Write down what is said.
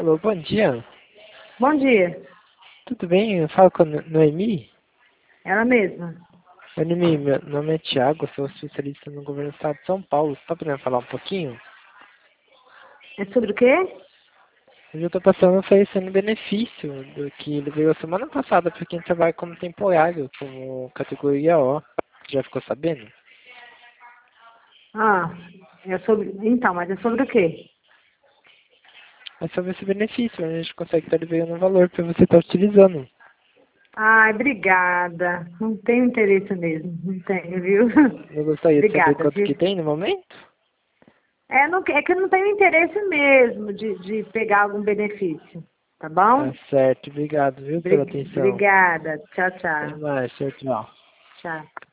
Alô, bom dia. Bom dia, Tudo bem? Eu falo com a Noemi. ela mesma. Oi, Noemi, meu nome é Thiago, sou especialista no governo do estado de São Paulo. Você está podendo falar um pouquinho? É sobre o quê? Hoje eu estou passando oferecendo benefício do que ele veio a semana passada para quem trabalha como temporário, como categoria O. Já ficou sabendo? Ah, é sobre. Então, mas é sobre o quê? É sobre esse benefício, a gente consegue estar liberando um valor para você estar utilizando. Ai, obrigada. Não tenho interesse mesmo, não tenho, viu? Eu gostaria de saber Obrigada, quanto viu? que tem no momento? É que eu não tenho interesse mesmo de pegar algum benefício, tá Tá bom? certo, obrigado, viu, pela atenção. Obrigada. Tchau, Até tchau. mais, tchau, tchau. Tchau.